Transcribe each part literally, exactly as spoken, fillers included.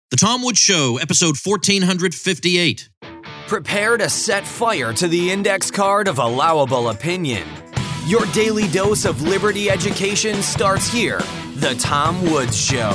The Tom Woods Show, episode fourteen fifty-eight. Prepare to set fire to the index card of allowable opinion. Your daily dose of liberty education starts here. The Tom Woods Show.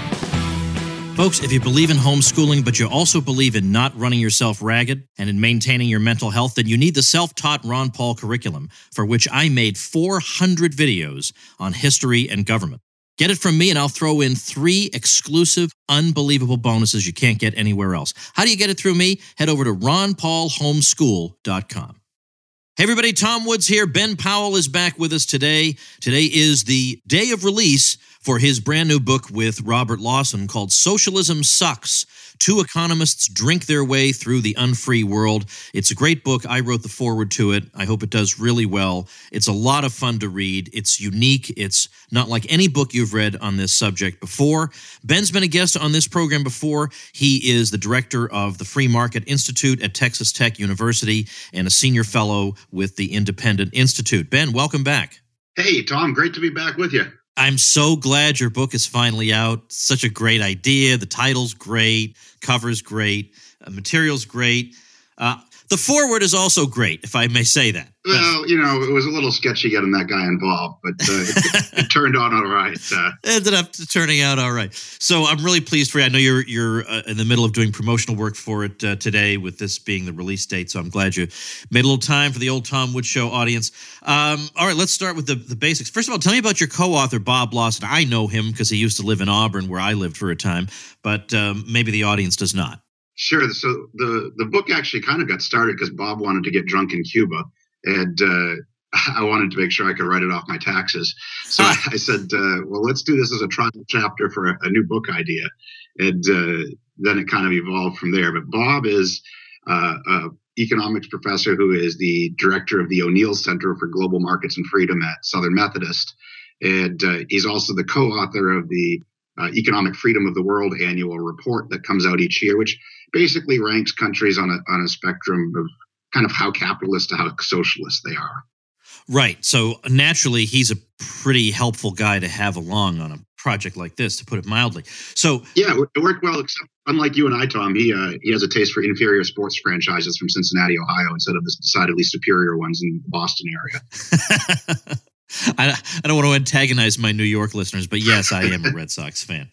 Folks, if you believe in homeschooling, but you also believe in not running yourself ragged and in maintaining your mental health, then you need the self-taught Ron Paul curriculum, for which I made four hundred videos on history and government. Get it from me, and I'll throw in three exclusive, unbelievable bonuses you can't get anywhere else. How do you get it through me? Head over to ron paul homeschool dot com. Hey, everybody, Tom Woods here. Ben Powell is back with us today. Today is the day of release for his brand new book with Robert Lawson called Socialism Sucks. Two economists drink their way through the unfree world. It's a great book. I wrote the foreword to it. I hope it does really well. It's a lot of fun to read. It's unique. It's not like any book you've read on this subject before. Ben's been a guest on this program before. He is the director of the Free Market Institute at Texas Tech University and a senior fellow with the Independent Institute. Ben, welcome back. Hey, Tom. Great to be back with you. I'm so glad your book is finally out. Such a great idea. The title's great. Cover's great. Uh, material's great. Uh, the foreword is also great, if I may say that. Well, you know, it was a little sketchy getting that guy involved, but uh, it, it turned out all right. Uh, it ended up turning out all right. So I'm really pleased for you. I know you're you're uh, in the middle of doing promotional work for it uh, today, with this being the release date. So I'm glad you made a little time for the old Tom Woods Show audience. Um, all right, let's start with the, the basics. First of all, tell me about your co-author, Bob Lawson. I know him because he used to live in Auburn, where I lived for a time, but um, maybe the audience does not. Sure. So the, the book actually kind of got started because Bob wanted to get drunk in Cuba, and uh, I wanted to make sure I could write it off my taxes. So I, I said, uh, well, let's do this as a trial chapter for a, a new book idea. And uh, then it kind of evolved from there. But Bob is uh, an economics professor who is the director of the O'Neill Center for Global Markets and Freedom at Southern Methodist. And uh, he's also the co-author of the Uh, Economic Freedom of the World annual report that comes out each year, which basically ranks countries on a on a spectrum of kind of how capitalist to how socialist they are. Right. So naturally, he's a pretty helpful guy to have along on a project like this, to put it mildly. So yeah, it worked well. Except unlike you and I, Tom, he uh, he has a taste for inferior sports franchises from Cincinnati, Ohio, instead of the decidedly superior ones in the Boston area. I, I don't want to antagonize my New York listeners, but yes, I am a Red Sox fan.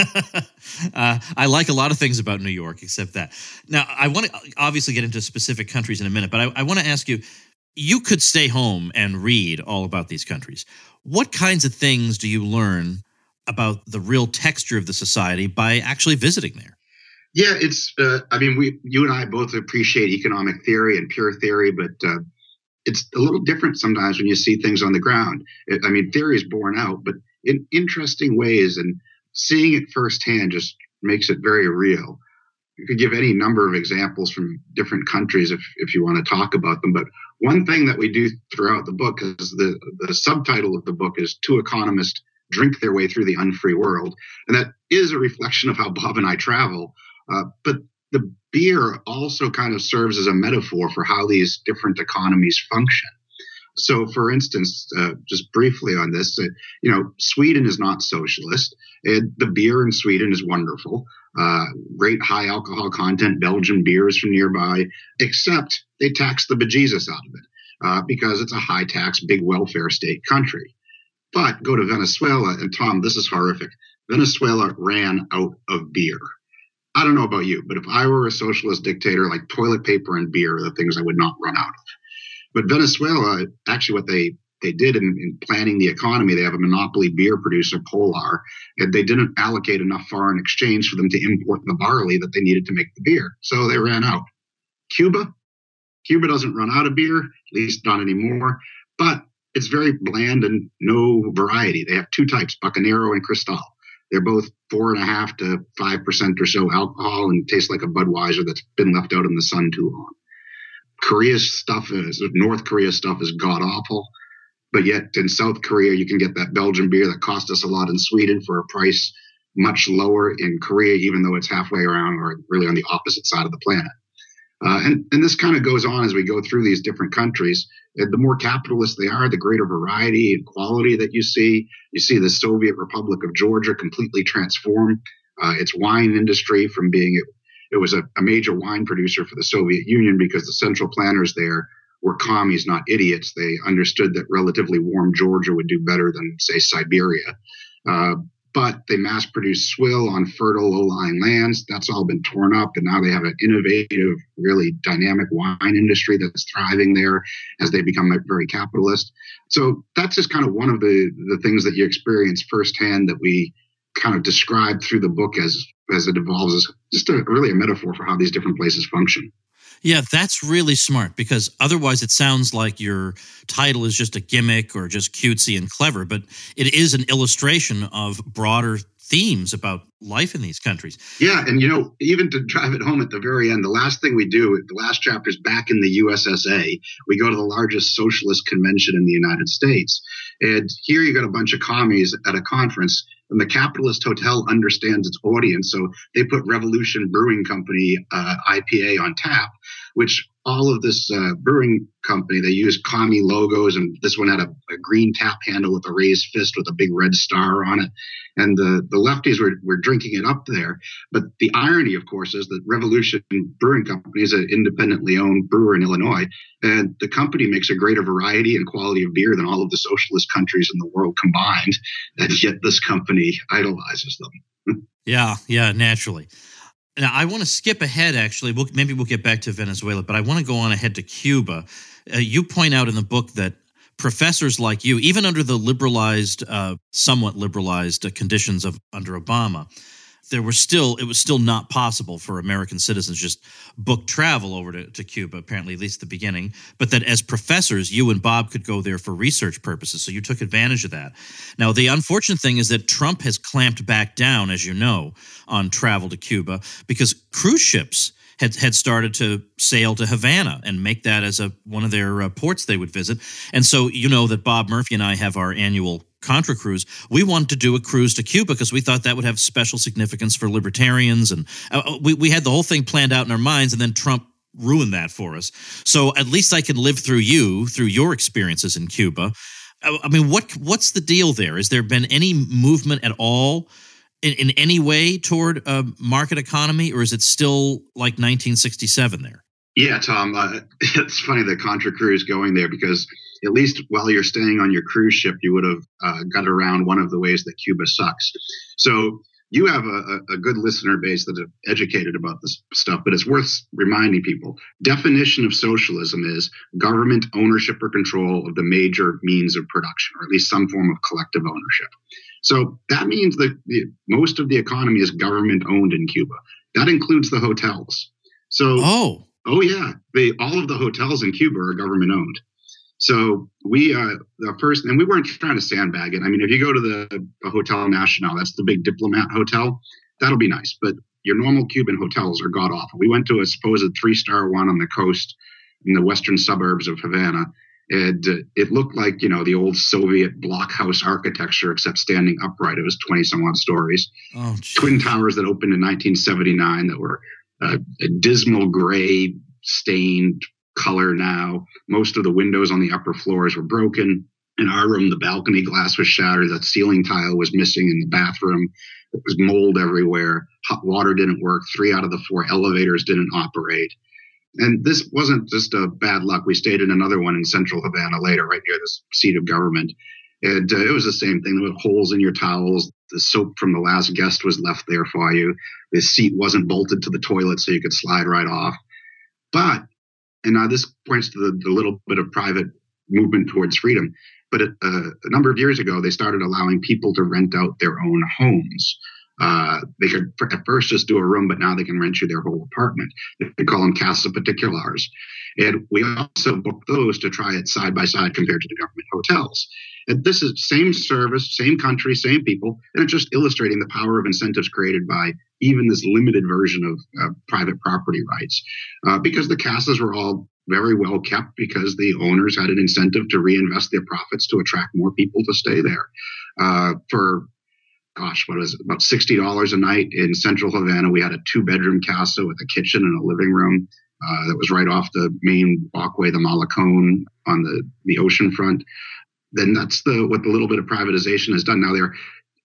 uh, I like a lot of things about New York, except that. Now, I want to obviously get into specific countries in a minute, but I, I want to ask you, you could stay home and read all about these countries. What kinds of things do you learn about the real texture of the society by actually visiting there? Yeah, it's, uh, I mean, we, you and I both appreciate economic theory and pure theory, but uh, it's a little different sometimes when you see things on the ground. It, I mean, theory is borne out, but in interesting ways, and seeing it firsthand just makes it very real. You could give any number of examples from different countries if, if you want to talk about them. But one thing that we do throughout the book is the, the subtitle of the book is Two Economists Drink Their Way Through the Unfree World. And that is a reflection of how Bob and I travel. Uh, but the beer also kind of serves as a metaphor for how these different economies function. So, for instance, uh, just briefly on this, uh, you know, Sweden is not socialist. And the beer in Sweden is wonderful. Uh, great high alcohol content, Belgian beers from nearby, except they tax the bejesus out of it uh, because it's a high tax, big welfare state country. But go to Venezuela, and Tom, this is horrific. Venezuela ran out of beer. I don't know about you, but if I were a socialist dictator, like toilet paper and beer are the things I would not run out of. But Venezuela, actually what they, they did in, in planning the economy, they have a monopoly beer producer, Polar, and they didn't allocate enough foreign exchange for them to import the barley that they needed to make the beer. So they ran out. Cuba, Cuba doesn't run out of beer, at least not anymore, but it's very bland and no variety. They have two types, Bucanero and Cristal. They're both four and a half to five percent or so alcohol and taste like a Budweiser that's been left out in the sun too long. Korea's stuff is, North Korea's stuff is god awful, but yet in South Korea you can get that Belgian beer that cost us a lot in Sweden for a price much lower in Korea, even though it's halfway around or really on the opposite side of the planet. Uh, and, and this kind of goes on as we go through these different countries. And the more capitalist they are, the greater variety and quality that you see. You see the Soviet Republic of Georgia completely transform uh, its wine industry from being it, it was a, a major wine producer for the Soviet Union because the central planners there were commies, not idiots. They understood that relatively warm Georgia would do better than, say, Siberia. Uh, but they mass-produced swill on fertile, low-lying lands. That's all been torn up, and now they have an innovative, really dynamic wine industry that's thriving there as they become very capitalist. So that's just kind of one of the, the things that you experience firsthand that we kind of describe through the book as, as it evolves as just a, really a metaphor for how these different places function. Yeah, that's really smart, because otherwise it sounds like your title is just a gimmick or just cutesy and clever, but it is an illustration of broader themes about life in these countries. Yeah, and you know, even to drive it home at the very end, the last thing we do, the last chapter is back in the U S S A. We go to the largest socialist convention in the United States. And here you got a bunch of commies at a conference, and the Capitalist Hotel understands its audience. So they put Revolution Brewing Company uh, I P A on tap, which all of this uh, brewing company, they use commie logos, and this one had a, a green tap handle with a raised fist with a big red star on it. And the, the lefties were, were drinking it up there. But the irony, of course, is that Revolution Brewing Company is an independently owned brewer in Illinois, and the company makes a greater variety and quality of beer than all of the socialist countries in the world combined, and yet this company idolizes them. Yeah, yeah, naturally. Now, I want to skip ahead, actually. We'll, maybe we'll get back to Venezuela, but I want to go on ahead to Cuba. Uh, you point out in the book that professors like you, even under the liberalized, uh, somewhat liberalized uh, conditions of under Obama, there were still, it was still not possible for American citizens just book travel over to, to Cuba, apparently, at least the beginning, but that as professors, you and Bob could go there for research purposes, so you took advantage of that. Now, the unfortunate thing is that Trump has clamped back down, as you know, on travel to Cuba, because cruise ships had had started to sail to Havana and make that as a one of their uh, ports they would visit. And so you know that Bob Murphy and I have our annual Contra cruise. We wanted to do a cruise to Cuba because we thought that would have special significance for libertarians. And uh, we, we had the whole thing planned out in our minds, and then Trump ruined that for us. So at least I can live through you, through your experiences in Cuba. I, I mean, what what's the deal there? Has there been any movement at all in, in any way toward a market economy, or is it still like nineteen sixty-seven there? Yeah, Tom, uh, it's funny the Contra cruise going there, because at least while you're staying on your cruise ship, you would have uh, got around one of the ways that Cuba sucks. So you have a, a good listener base that are educated about this stuff, but it's worth reminding people. Definition of socialism is government ownership or control of the major means of production, or at least some form of collective ownership. So that means that the, most of the economy is government owned in Cuba. That includes the hotels. So, oh, oh yeah, they, all of the hotels in Cuba are government owned. So we, uh, the first, and we weren't trying to sandbag it. I mean, if you go to the, the Hotel Nacional, that's the big diplomat hotel, that'll be nice. But your normal Cuban hotels are god awful. We went to a supposed three-star one on the coast in the western suburbs of Havana. And uh, it looked like, you know, the old Soviet blockhouse architecture, except standing upright. It was twenty some odd stories. Oh, Twin towers that opened in nineteen seventy-nine that were uh, a dismal gray stained color now. Most of the windows on the upper floors were broken. In our room, the balcony glass was shattered. That ceiling tile was missing in the bathroom. There was mold everywhere. Hot water didn't work. Three out of the four elevators didn't operate. And this wasn't just a bad luck. We stayed in another one in central Havana later, right near the seat of government. And uh, it was the same thing. There were holes in your towels. The soap from the last guest was left there for you. The seat wasn't bolted to the toilet so you could slide right off. But, and now this points to the, the little bit of private movement towards freedom. But uh, a number of years ago, they started allowing people to rent out their own homes. Uh, they could at first just do a room, but now they can rent you their whole apartment. They call them casa particulars. And we also booked those to try it side by side compared to the government hotels. And this is same service, same country, same people, and it's just illustrating the power of incentives created by even this limited version of uh, private property rights. Uh, because the casas were all very well kept because the owners had an incentive to reinvest their profits to attract more people to stay there. Uh, for Gosh, what was it? About sixty dollars a night in central Havana. We had a two-bedroom casa with a kitchen and a living room uh, that was right off the main walkway, the Malecón, on the, the ocean front. Then that's the what the little bit of privatization has done. Now they're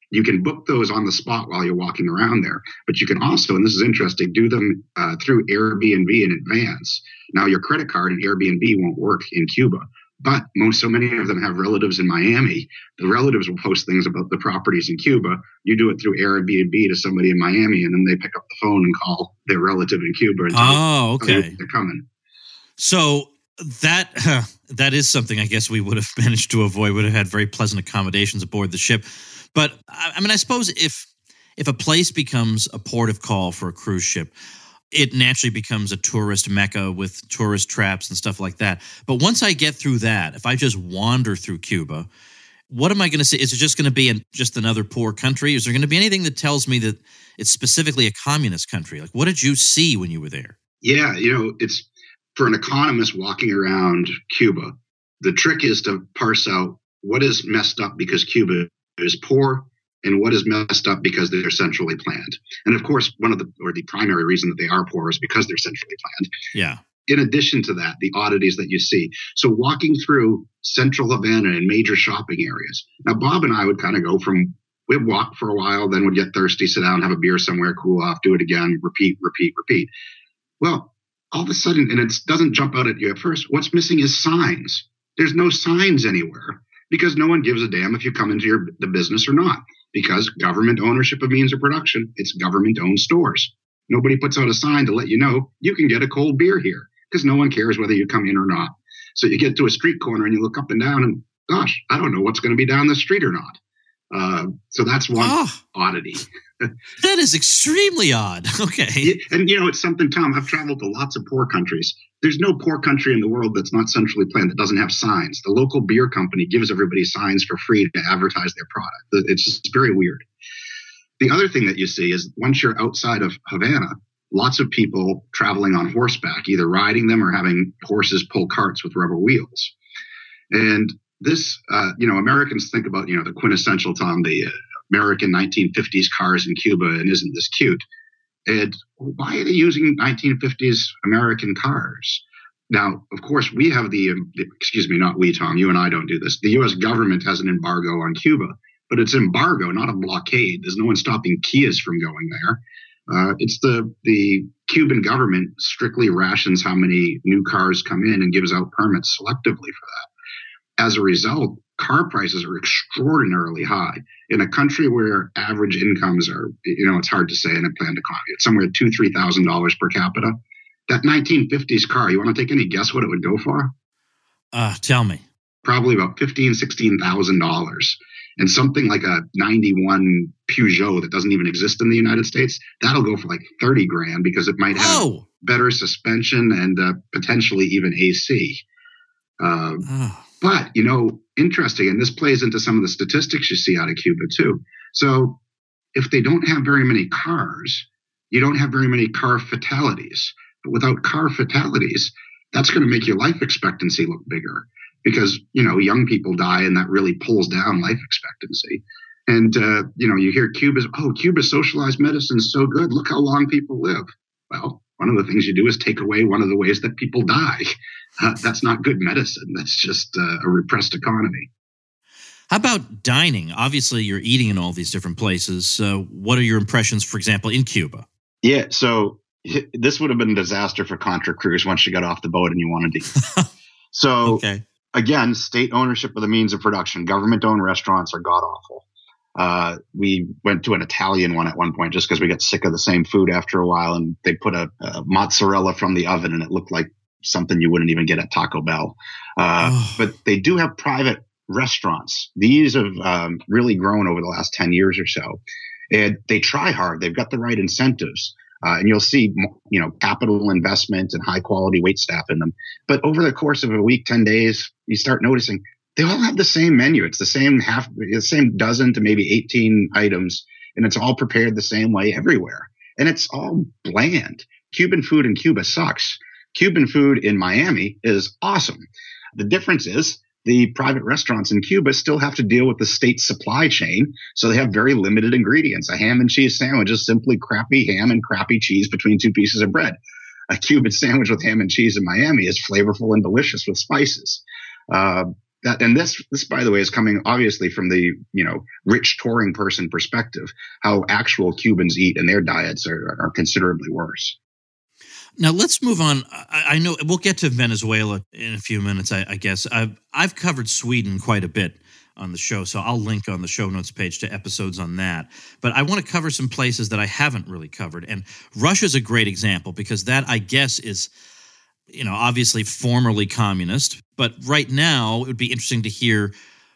You can book those on the spot while you're walking around there, but you can also, and this is interesting, do them uh, through Airbnb in advance. Now, your credit card and Airbnb won't work in Cuba, but most so many of them have relatives in Miami. The relatives will post things about the properties in Cuba. You do it through Airbnb to somebody in Miami, and then they pick up the phone and call their relative in Cuba. And oh, okay. They're coming. So that uh, that is something I guess we would have managed to avoid. Would have had very pleasant accommodations aboard the ship. But I mean, I suppose if if a place becomes a port of call for a cruise ship, it naturally becomes a tourist mecca with tourist traps and stuff like that. But once I get through that, if I just wander through Cuba, what am I going to see? Is it just going to be an, just another poor country? Is there going to be anything that tells me that it's specifically a communist country? Like, what did you see when you were there? Yeah, you know, it's for an economist walking around Cuba, the trick is to parse out what is messed up because Cuba is poor and what is messed up because they're centrally planned. And of course, one of the, or the primary reason that they are poor is because they're centrally planned. Yeah. In addition to that, the oddities that you see. So walking through central Havana and major shopping areas. Now, Bob and I would kind of go from, we'd walk for a while, then we'd get thirsty, sit down, have a beer somewhere, cool off, do it again, repeat, repeat, repeat. Well, all of a sudden, and it doesn't jump out at you at first, what's missing is signs. There's no signs anywhere because no one gives a damn if you come into your the business or not, because government ownership of means of production, it's government-owned stores. Nobody puts out a sign to let you know you can get a cold beer here because no one cares whether you come in or not. So you get to a street corner and you look up and down and, gosh, I don't know what's going to be down the street or not. Uh, so that's one oh, oddity. That is extremely odd. Okay. And, you know, it's something, Tom, I've traveled to lots of poor countries. There's no poor country in the world that's not centrally planned that doesn't have signs. The local beer company gives everybody signs for free to advertise their product. It's just very weird. The other thing that you see is once you're outside of Havana, lots of people traveling on horseback, either riding them or having horses pull carts with rubber wheels. And this, uh, you know, Americans think about, you know, the quintessential, Tom, the uh, American nineteen fifties cars in Cuba, and isn't this cute? And why are they using nineteen fifties American cars? Now, of course, we have the, um, excuse me, not we, Tom, you and I don't do this. The U S government has an embargo on Cuba, but it's embargo, not a blockade. There's no one stopping Kias from going there. Uh, it's the the Cuban government strictly rations how many new cars come in and gives out permits selectively for that. As a result, car prices are extraordinarily high in a country where average incomes are, you know, it's hard to say in a planned economy. It's somewhere two, three thousand dollars per capita. That nineteen fifties car, you want to take any guess what it would go for? Uh, tell me. Probably about fifteen, sixteen thousand dollars. And something like a ninety-one Peugeot that doesn't even exist in the United States, that'll go for like thirty grand because it might have oh. better suspension and uh, potentially even A C. Uh, oh. But, you know, interesting, and this plays into some of the statistics you see out of Cuba too. So if they don't have very many cars, you don't have very many car fatalities. But without car fatalities, that's going to make your life expectancy look bigger. Because, you know, young people die and that really pulls down life expectancy. And, uh, you know, you hear Cuba's, oh, Cuba's socialized medicine is so good. Look how long people live. Well, one of the things you do is take away one of the ways that people die. Uh, that's not good medicine. That's just uh, a repressed economy. How about dining? Obviously, you're eating in all these different places. Uh, what are your impressions, for example, in Cuba? Yeah, so this would have been a disaster for Contra Cruise once you got off the boat and you wanted to eat. So, okay. Again, state ownership of the means of production. Government-owned restaurants are god-awful. Uh, we went to an Italian one at one point just because we got sick of the same food after a while, and they put a, a mozzarella from the oven, and it looked like something you wouldn't even get at Taco Bell. Uh, oh. But they do have private restaurants. These have um, really grown over the last ten years or so. And they try hard. They've got the right incentives. Uh, and you'll see, you know, capital investment and high quality wait staff in them. But over the course of a week, ten days, you start noticing they all have the same menu. It's the same half, the same dozen to maybe eighteen items, and it's all prepared the same way everywhere. And it's all bland. Cuban food in Cuba sucks. Cuban food in Miami is awesome. The difference is the private restaurants in Cuba still have to deal with the state supply chain, so they have very limited ingredients. A ham and cheese sandwich is simply crappy ham and crappy cheese between two pieces of bread. A Cuban sandwich with ham and cheese in Miami is flavorful and delicious with spices. Uh, that, and this, this, by the way, is coming obviously from the, you know, rich touring person perspective. How actual Cubans eat and their diets are, are considerably worse. Now let's move on. I, I know we'll get to Venezuela in a few minutes. I, I guess I've I've covered Sweden quite a bit on the show, so I'll link on the show notes page to episodes on that. But I want to cover some places that I haven't really covered, and Russia's a great example because that, I guess, is, you know, obviously formerly communist, but right now it would be interesting to hear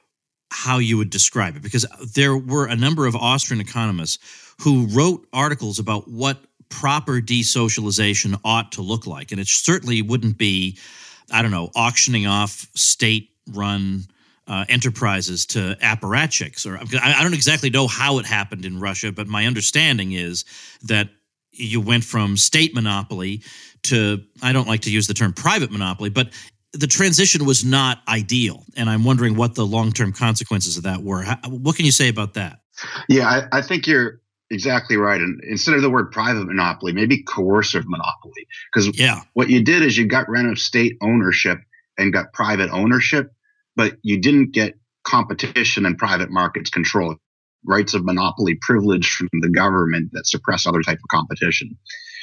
how you would describe it, because there were a number of Austrian economists who wrote articles about what proper desocialization ought to look like. And it certainly wouldn't be, I don't know, auctioning off state-run uh, enterprises to apparatchiks. Or I, I don't exactly know how it happened in Russia, but my understanding is that you went from state monopoly to, I don't like to use the term private monopoly, but the transition was not ideal. And I'm wondering what the long-term consequences of that were. How, what can you say about that? Yeah, I, I think you're exactly right. And instead of the word private monopoly, maybe coercive monopoly. Because yeah. what you did is you got rid of state ownership and got private ownership, but you didn't get competition and private markets control. Rights of monopoly privilege from the government that suppress other type of competition.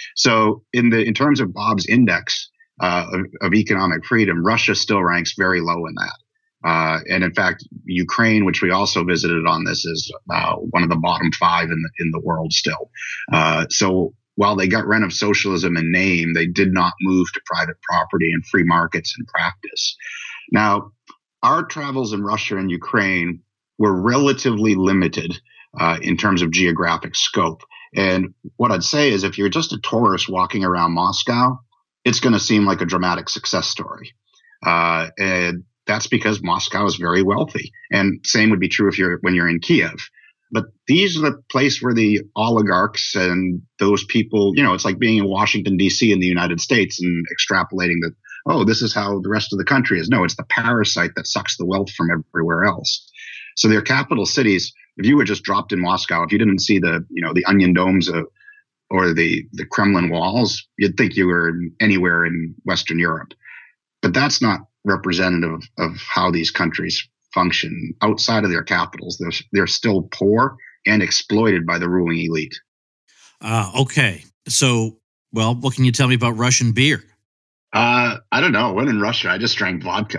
So in the in terms of Bob's index uh, of, of economic freedom, Russia still ranks very low in that. Uh, and in fact, Ukraine, which we also visited on this, is uh, one of the bottom five in the, in the world still. Uh, so while they got rid of socialism in name, they did not move to private property and free markets in practice. Now, our travels in Russia and Ukraine were relatively limited uh, in terms of geographic scope. And what I'd say is if you're just a tourist walking around Moscow, it's going to seem like a dramatic success story. Uh, and that's because Moscow is very wealthy. And same would be true if you're when you're in Kiev. But these are the place where the oligarchs and those people, you know, it's like being in Washington, D C in the United States and extrapolating that, oh, this is how the rest of the country is. No, it's the parasite that sucks the wealth from everywhere else. So their capital cities, if you were just dropped in Moscow, if you didn't see the, you know, the onion domes of, or the, the Kremlin walls, you'd think you were anywhere in Western Europe. But that's not representative of how these countries function outside of their capitals. They're, they're still poor and exploited by the ruling elite. Ah, uh, okay. So, well, what can you tell me about Russian beer? Uh, I don't know. When in Russia, I just drank vodka.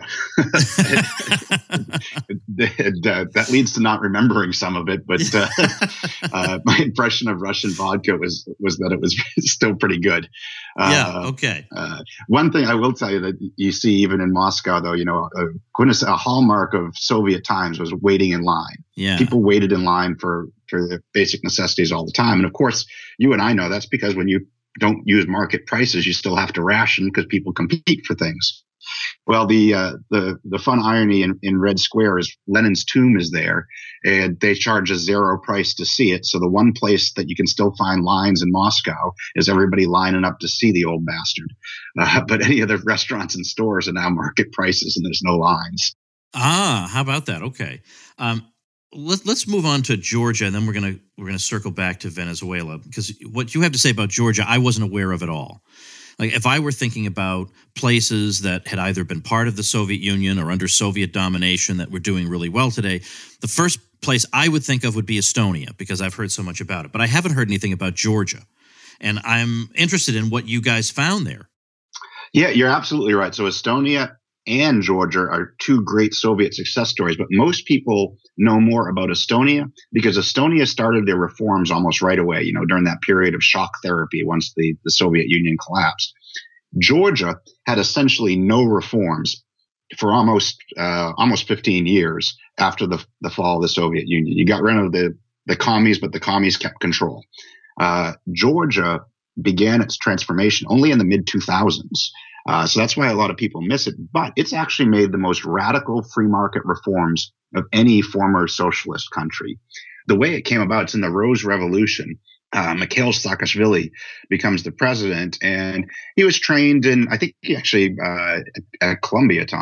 and, uh, that leads to not remembering some of it, but uh, uh, my impression of Russian vodka was was that it was still pretty good. Uh, yeah. Okay. Uh, one thing I will tell you that you see even in Moscow, though, you know, a, a hallmark of Soviet times was waiting in line. Yeah. People waited in line for for the basic necessities all the time, and of course, you and I know that's because when you don't use market prices, you still have to ration because people compete for things. Well, the uh, the the fun irony in, in Red Square is Lenin's tomb is there, and they charge a zero price to see it. So the one place that you can still find lines in Moscow is everybody lining up to see the old bastard. Uh, but any of the restaurants and stores are now market prices, and there's no lines. Ah, how about that? Okay. Um, Let, let's move on to Georgia, and then we're gonna we're gonna circle back to Venezuela, because what you have to say about Georgia, I wasn't aware of at all. Like, if I were thinking about places that had either been part of the Soviet Union or under Soviet domination that were doing really well today, the first place I would think of would be Estonia, because I've heard so much about it. But I haven't heard anything about Georgia, and I'm interested in what you guys found there. Yeah, you're absolutely right. So Estonia and Georgia are two great Soviet success stories, but most people know more about Estonia because Estonia started their reforms almost right away, you know, during that period of shock therapy once the, the Soviet Union collapsed. Georgia had essentially no reforms for almost uh, almost fifteen years after the, the fall of the Soviet Union. You got rid of the, the commies, but the commies kept control. Uh, Georgia began its transformation only in the mid two thousands. Uh, so that's why a lot of people miss it. But it's actually made the most radical free market reforms of any former socialist country. The way it came about, it's in the Rose Revolution. Uh, Mikhail Saakashvili becomes the president, and he was trained in, I think he actually, uh, at Columbia, Tom,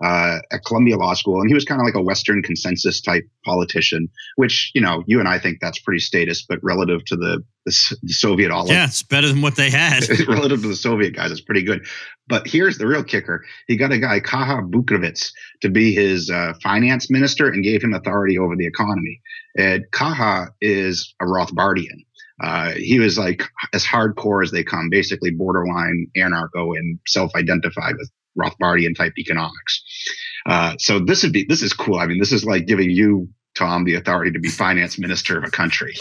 uh, at Columbia Law School, and he was kind of like a Western consensus type politician, which, you know, you and I think that's pretty status, but relative to the, the, the Soviet oligarchs. Yeah, it's better than what they had. Relative to the Soviet guys, it's pretty good. But here's the real kicker. He got a guy, Kaha Bukovitz, to be his uh, finance minister and gave him authority over the economy. And Kaha is a Rothbardian. Uh, he was like as hardcore as they come, basically borderline anarcho and self-identified with Rothbardian type economics. Uh, so this would be, this is cool. I mean, this is like giving you, Tom, the authority to be finance minister of a country.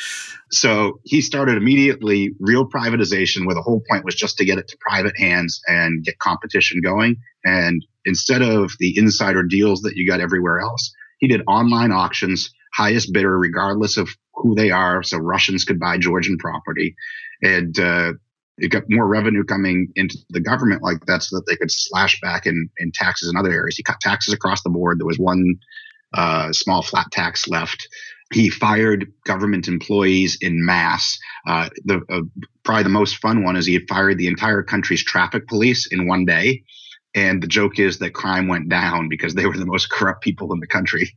So he started immediately real privatization, where the whole point was just to get it to private hands and get competition going. And instead of the insider deals that you got everywhere else, he did online auctions, highest bidder, regardless of who they are. So Russians could buy Georgian property, and uh, it got more revenue coming into the government like that, so that they could slash back in, in taxes in other areas. He cut taxes across the board. There was one uh, small flat tax left. He fired government employees in mass. Uh, the uh, probably the most fun one is he fired the entire country's traffic police in one day. And the joke is that crime went down because they were the most corrupt people in the country.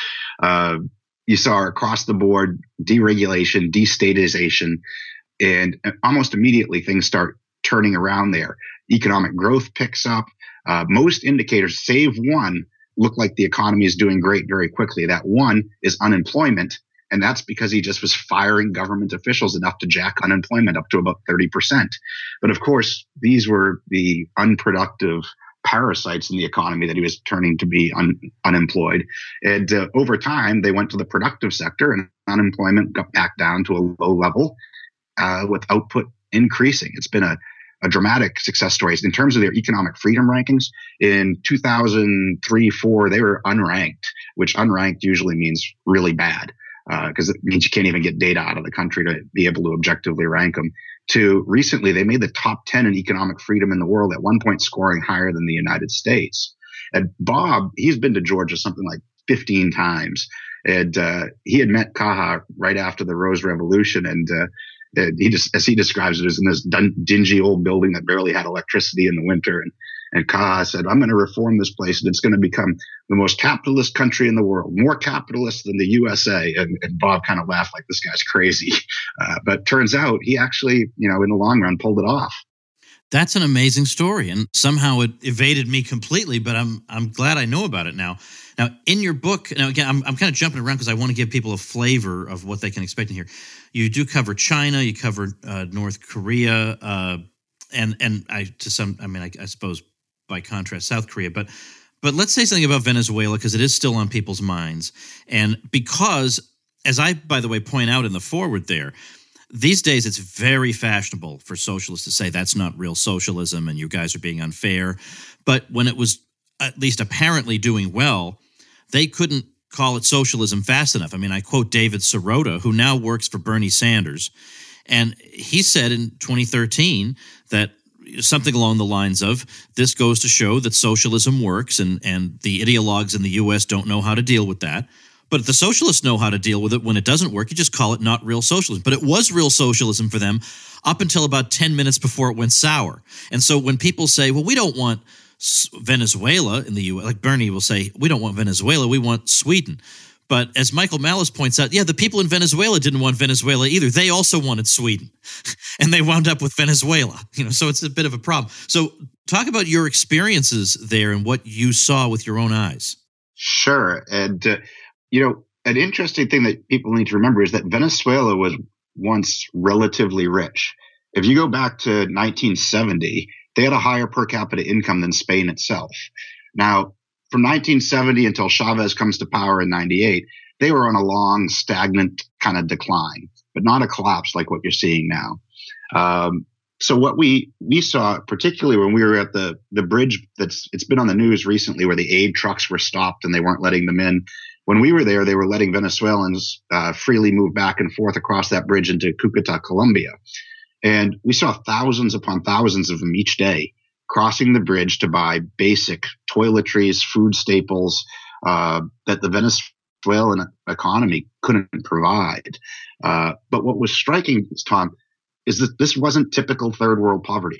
uh, you saw across the board deregulation, destatization, and almost immediately things start turning around there. Economic growth picks up. Uh, most indicators, save one, look like the economy is doing great very quickly. That one is unemployment, and that's because he just was firing government officials enough to jack unemployment up to about thirty percent. But of course, these were the unproductive parasites in the economy that he was turning to be un- unemployed. And uh, over time, they went to the productive sector, and unemployment got back down to a low level uh, with output increasing. It's been a a dramatic success story. In terms of their economic freedom rankings, in two thousand three, four, they were unranked, which unranked usually means really bad, because uh, it means you can't even get data out of the country to be able to objectively rank them. To recently, they made the top ten in economic freedom in the world, at one point scoring higher than the United States. And Bob, he's been to Georgia something like fifteen times. And uh, he had met Kaha right after the Rose Revolution, and uh, And he just, as he describes it, is in this dun- dingy old building that barely had electricity in the winter. And, and Kaha said, I'm going to reform this place, and it's going to become the most capitalist country in the world, more capitalist than the U S A. And, and Bob kind of laughed like, this guy's crazy. Uh, but turns out he actually, you know, in the long run, pulled it off. That's an amazing story, and somehow it evaded me completely, but I'm I'm glad I know about it now. Now, in your book, now again, I'm I'm kind of jumping around because I want to give people a flavor of what they can expect in here. You do cover China, you cover uh, North Korea, uh, and and I to some, I mean, I, I suppose by contrast, South Korea, but but let's say something about Venezuela, because it is still on people's minds, and because, as I, by the way, point out in the foreword there, these days, it's very fashionable for socialists to say that's not real socialism and you guys are being unfair. But when it was at least apparently doing well, they couldn't call it socialism fast enough. I mean, I quote David Sirota, who now works for Bernie Sanders, and he said in twenty thirteen that something along the lines of, this goes to show that socialism works, and, and the ideologues in the U S don't know how to deal with that. But if the socialists know how to deal with it when it doesn't work, you just call it not real socialism. But it was real socialism for them up until about ten minutes before it went sour. And so when people say, well, we don't want Venezuela in the U S, like Bernie will say, we don't want Venezuela, we want Sweden. But as Michael Malice points out, yeah, the people in Venezuela didn't want Venezuela either. They also wanted Sweden. And they wound up with Venezuela. You know, so it's a bit of a problem. So talk about your experiences there and what you saw with your own eyes. Sure. And uh, you know, an interesting thing that people need to remember is that Venezuela was once relatively rich. If you go back to nineteen seventy, they had a higher per capita income than Spain itself. Now, from nineteen seventy until Chavez comes to power in ninety-eight, they were on a long, stagnant kind of decline, but not a collapse like what you're seeing now. Um, so what we we saw, particularly when we were at the the bridge that's it's been on the news recently, where the aid trucks were stopped and they weren't letting them in. When we were there, they were letting Venezuelans uh, freely move back and forth across that bridge into Cúcuta, Colombia. And we saw thousands upon thousands of them each day crossing the bridge to buy basic toiletries, food staples uh, that the Venezuelan economy couldn't provide. Uh, but what was striking, Tom, is that this wasn't typical third world poverty.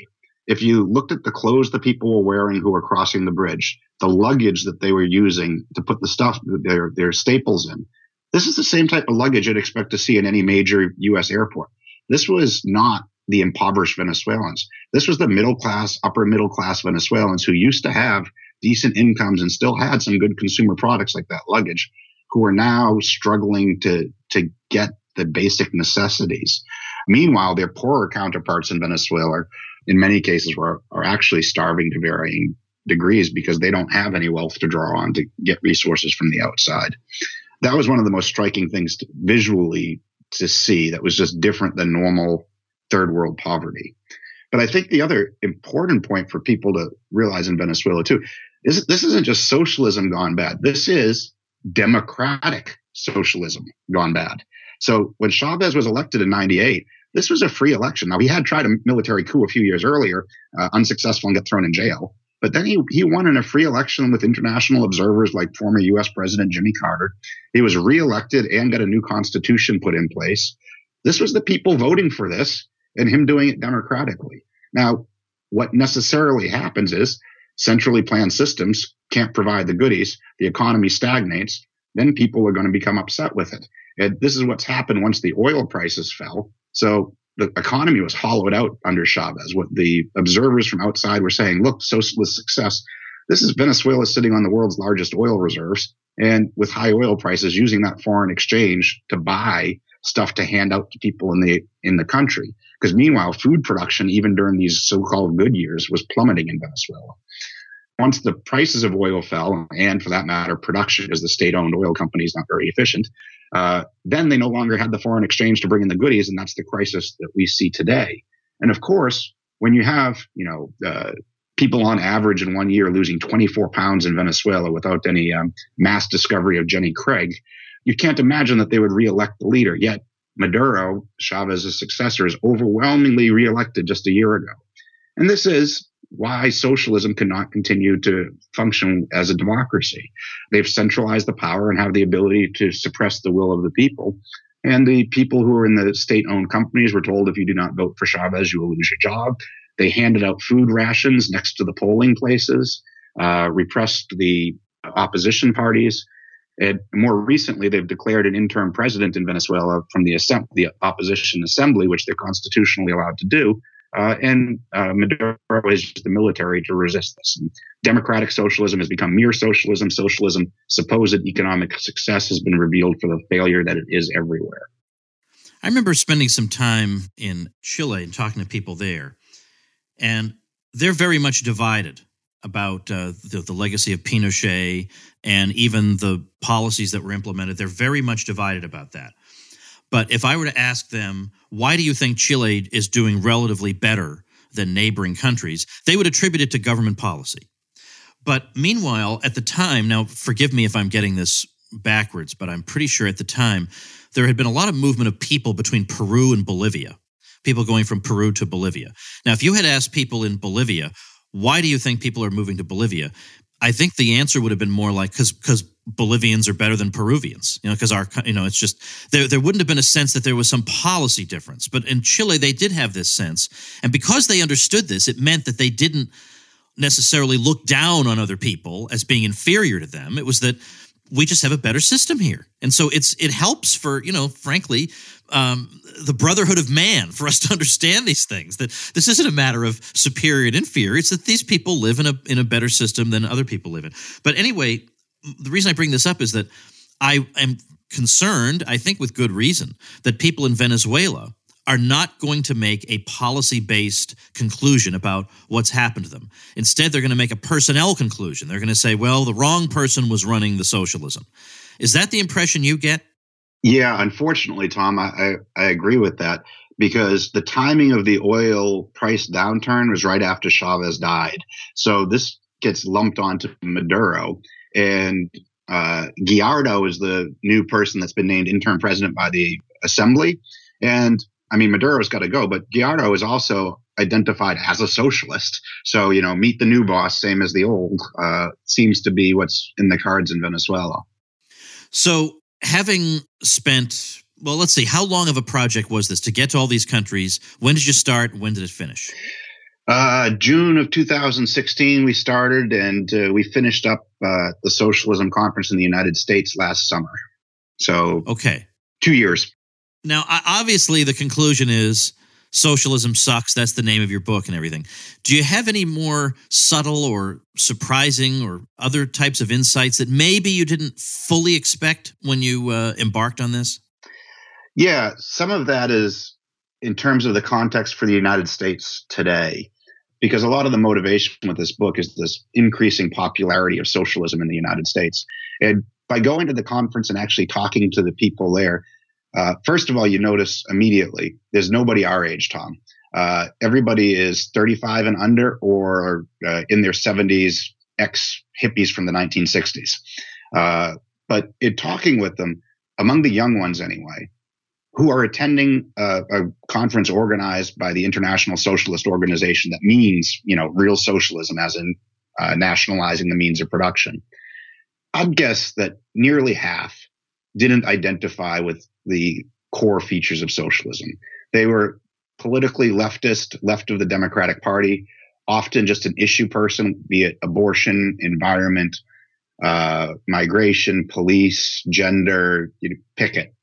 if you looked at the clothes the people were wearing who were crossing the bridge, the luggage that they were using to put the stuff, their, their staples in, this is the same type of luggage you'd expect to see in any major U S airport. This was not the impoverished Venezuelans. This was the middle class, upper middle class Venezuelans who used to have decent incomes and still had some good consumer products like that luggage, who are now struggling to, to get the basic necessities. Meanwhile, their poorer counterparts in Venezuela, in many cases, were, are actually starving to varying degrees because they don't have any wealth to draw on to get resources from the outside. That was one of the most striking things to, visually to see that was just different than normal third world poverty. But I think the other important point for people to realize in Venezuela too is this isn't just socialism gone bad. This is democratic socialism gone bad. So when Chavez was elected in ninety-eight, this was a free election. Now, he had tried a military coup a few years earlier, uh, unsuccessful, and got thrown in jail. But then he, he won in a free election with international observers like former U S President Jimmy Carter. He was reelected and got a new constitution put in place. This was the people voting for this and him doing it democratically. Now, what necessarily happens is centrally planned systems can't provide the goodies. The economy stagnates. Then people are going to become upset with it. And this is what's happened once the oil prices fell. So the economy was hollowed out under Chavez. What the observers from outside were saying, look, socialist success. This is Venezuela sitting on the world's largest oil reserves, and with high oil prices, using that foreign exchange to buy stuff to hand out to people in the in the country. Because meanwhile, food production, even during these so-called good years, was plummeting in Venezuela. Once the prices of oil fell, and for that matter, production, as the state-owned oil company is not very efficient, uh, then they no longer had the foreign exchange to bring in the goodies, and that's the crisis that we see today. And of course, when you have, you know, uh, people on average in one year losing twenty-four pounds in Venezuela without any um, mass discovery of Jenny Craig, you can't imagine that they would reelect the leader. Yet Maduro, Chavez's successor, is overwhelmingly reelected just a year ago. And this is why socialism cannot continue to function as a democracy. They've centralized the power and have the ability to suppress the will of the people. And the people who are in the state-owned companies were told, if you do not vote for Chavez, you will lose your job. They handed out food rations next to the polling places, uh, repressed the opposition parties. And more recently, they've declared an interim president in Venezuela from the, assemb- the opposition assembly, which they're constitutionally allowed to do. Uh, and uh, Maduro has used the military to resist this. And democratic socialism has become mere socialism. Socialism, supposed economic success, has been revealed for the failure that it is everywhere. I remember spending some time in Chile and talking to people there, and they're very much divided about uh, the, the legacy of Pinochet and even the policies that were implemented. They're very much divided about that. But if I were to ask them, why do you think Chile is doing relatively better than neighboring countries, they would attribute it to government policy. But meanwhile, at the time, now forgive me if I'm getting this backwards, but I'm pretty sure at the time, there had been a lot of movement of people between Peru and Bolivia, people going from Peru to Bolivia. Now, if you had asked people in Bolivia, why do you think people are moving to Bolivia? I think the answer would have been more like, because because Bolivians are better than Peruvians, you know, because our, you know, it's just, there there wouldn't have been a sense that there was some policy difference. But in Chile, they did have this sense. And because they understood this, it meant that they didn't necessarily look down on other people as being inferior to them. It was that we just have a better system here. And so it's it helps for, you know, frankly, um, the brotherhood of man, for us to understand these things, that this isn't a matter of superior and inferior. It's that these people live in a in a better system than other people live in. But anyway, the reason I bring this up is that I am concerned, I think with good reason, that people in Venezuela are not going to make a policy-based conclusion about what's happened to them. Instead, they're going to make a personnel conclusion. They're going to say, well, the wrong person was running the socialism. Is that the impression you get? Yeah, unfortunately, Tom, I, I, I agree with that, because the timing of the oil price downturn was right after Chavez died. So this gets lumped onto Maduro. And uh, Guaidó is the new person that's been named interim president by the assembly. And I mean, Maduro's got to go, but Guaidó is also identified as a socialist. So, you know, meet the new boss, same as the old, uh, seems to be what's in the cards in Venezuela. So having spent, well, let's see, how long of a project was this to get to all these countries? When did you start? When did it finish? Uh, June of two thousand sixteen, we started, and uh, we finished up uh, the Socialism Conference in the United States last summer. So, okay, two years. Now, obviously, the conclusion is socialism sucks. That's the name of your book and everything. Do you have any more subtle or surprising or other types of insights that maybe you didn't fully expect when you uh, embarked on this? Yeah, some of that is in terms of the context for the United States today, because a lot of the motivation with this book is this increasing popularity of socialism in the United States. And by going to the conference and actually talking to the people there, uh, first of all, you notice immediately there's nobody our age, Tom. Uh, everybody is thirty-five and under or uh, in their seventies, ex-hippies from the nineteen sixties. Uh, but in talking with them, among the young ones anyway, who are attending a, a conference organized by the International Socialist Organization that means, you know, real socialism, as in uh, nationalizing the means of production, I'd guess that nearly half didn't identify with the core features of socialism. They were politically leftist, left of the Democratic Party, often just an issue person, be it abortion, environment, uh, migration, police, gender, you know, pick it.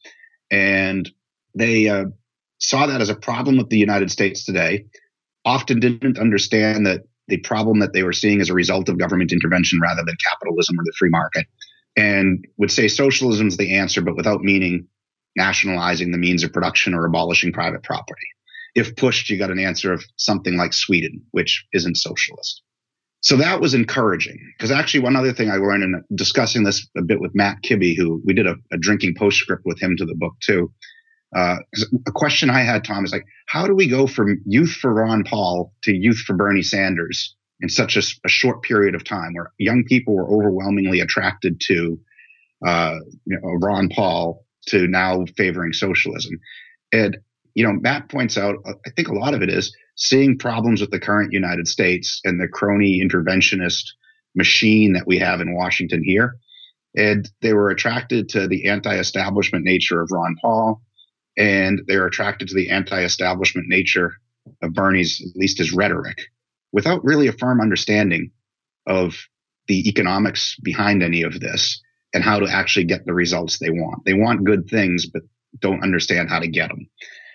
And they uh, saw that as a problem with the United States today, often didn't understand that the problem that they were seeing as a result of government intervention rather than capitalism or the free market, and would say socialism is the answer, but without meaning nationalizing the means of production or abolishing private property. If pushed, you got an answer of something like Sweden, which isn't socialist. So that was encouraging, because actually one other thing I learned in discussing this a bit with Matt Kibbe, who we did a, a drinking postscript with him to the book too. Uh, a question I had, Tom, is like, how do we go from youth for Ron Paul to youth for Bernie Sanders in such a, a short period of time, where young people were overwhelmingly attracted to uh, you know, Ron Paul to now favoring socialism? And, you know, Matt points out, I think a lot of it is seeing problems with the current United States and the crony interventionist machine that we have in Washington here. And they were attracted to the anti-establishment nature of Ron Paul, and they were attracted to the anti-establishment nature of Bernie's, at least his rhetoric, without really a firm understanding of the economics behind any of this and how to actually get the results they want. They want good things, but don't understand how to get them.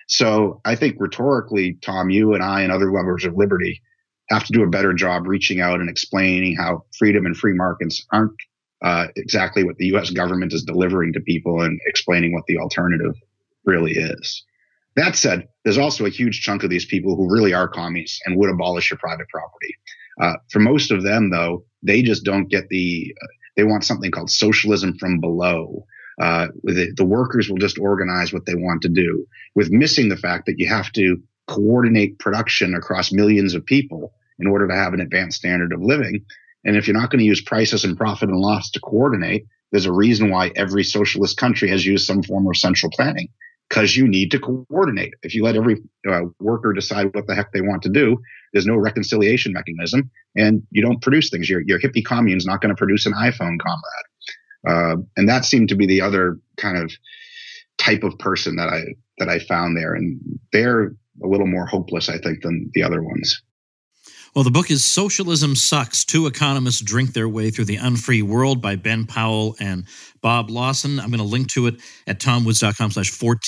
So I think rhetorically, Tom, you and I and other lovers of liberty have to do a better job reaching out and explaining how freedom and free markets aren't uh, exactly what the U S government is delivering to people, and explaining what the alternative really is. That said, there's also a huge chunk of these people who really are commies and would abolish your private property. Uh, for most of them, though, they just don't get the uh, – they want something called socialism from below. Uh, the, the workers will just organize what they want to do, with missing the fact that you have to coordinate production across millions of people in order to have an advanced standard of living. And if you're not going to use prices and profit and loss to coordinate, there's a reason why every socialist country has used some form of central planning, because you need to coordinate. If you let every uh, worker decide what the heck they want to do, there's no reconciliation mechanism, and you don't produce things. Your, your hippie commune's not going to produce an iPhone, comrade. Uh, and that seemed to be the other kind of type of person that I that I found there. And they're a little more hopeless, I think, than the other ones. Well, the book is Socialism Sucks. Two Economists Drink Their Way Through the Unfree World by Ben Powell and Bob Lawson. I'm going to link to it at tomwoods.com slash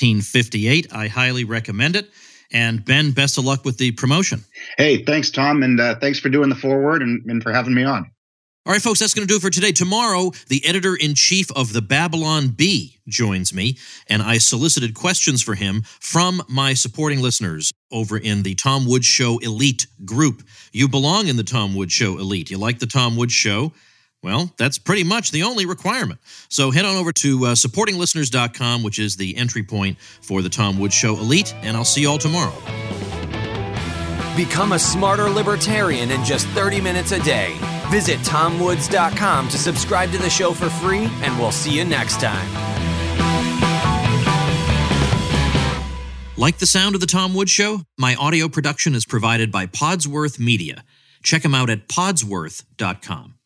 1458. I highly recommend it. And Ben, best of luck with the promotion. Hey, thanks, Tom. And uh, thanks for doing the foreword and, and for having me on. All right, folks, that's going to do it for today. Tomorrow, the editor-in-chief of the Babylon Bee joins me, and I solicited questions for him from my supporting listeners over in the Tom Woods Show Elite group. You belong in the Tom Woods Show Elite. You like the Tom Woods Show? Well, that's pretty much the only requirement. So head on over to uh, supporting listeners dot com, which is the entry point for the Tom Woods Show Elite, and I'll see you all tomorrow. Become a smarter libertarian in just thirty minutes a day. Visit tom woods dot com to subscribe to the show for free, and we'll see you next time. Like the sound of the Tom Woods Show? My audio production is provided by Podsworth Media. Check them out at podsworth dot com.